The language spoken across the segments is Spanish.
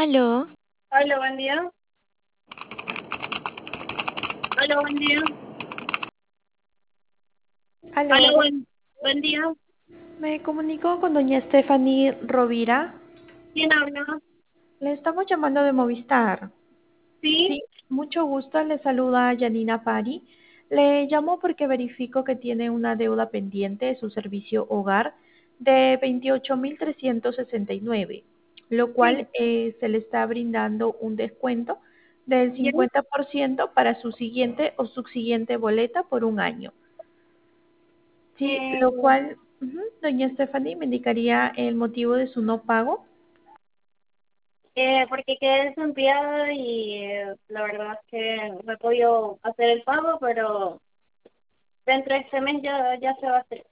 Aló, Hola, buen día. Hola, buen día. aló, Hola, buen día. me comunico con doña Stephanie Rovira. ¿Quién habla? Le estamos llamando de Movistar. Sí, Sí, mucho gusto, le saluda Janina Pari. Le llamo porque verifico que tiene una deuda pendiente de su servicio hogar de 28.369, lo cual sí. se le está brindando un descuento del ¿Ya? 50% para su siguiente o subsiguiente boleta por un año. Sí, Eh, lo cual, doña Stephanie, me indicaría el motivo de su no pago. porque quedé desempleada y la verdad es que no he podido hacer el pago, pero dentro de este mes ya se va a hacer.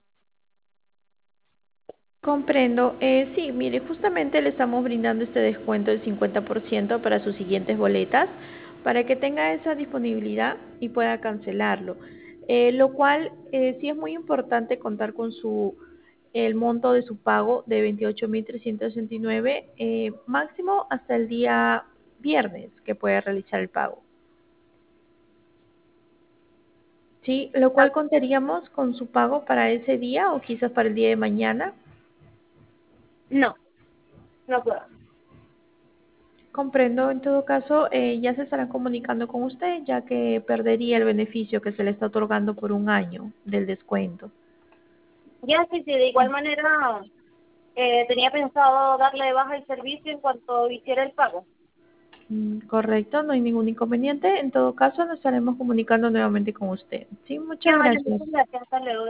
Comprendo. Sí, mire, justamente le estamos brindando este descuento del 50% para sus siguientes boletas, para que tenga esa disponibilidad y pueda cancelarlo. Lo cual sí es muy importante contar con el monto de su pago de 28.369, máximo hasta el día viernes que puede realizar el pago. Sí, lo Ah, cual contaríamos con su pago para ese día o quizás para el día de mañana. no, no puedo. Comprendo, en todo caso, ya se estarán comunicando con usted, ya que perdería el beneficio que se le está otorgando por un año del descuento. Ya sí, sí, de igual manera tenía pensado darle de baja el servicio en cuanto hiciera el pago. Correcto, no hay ningún inconveniente. En todo caso, nos estaremos comunicando nuevamente con usted. Sí, Ya, muchas vale, gracias. muchas gracias. Hasta luego.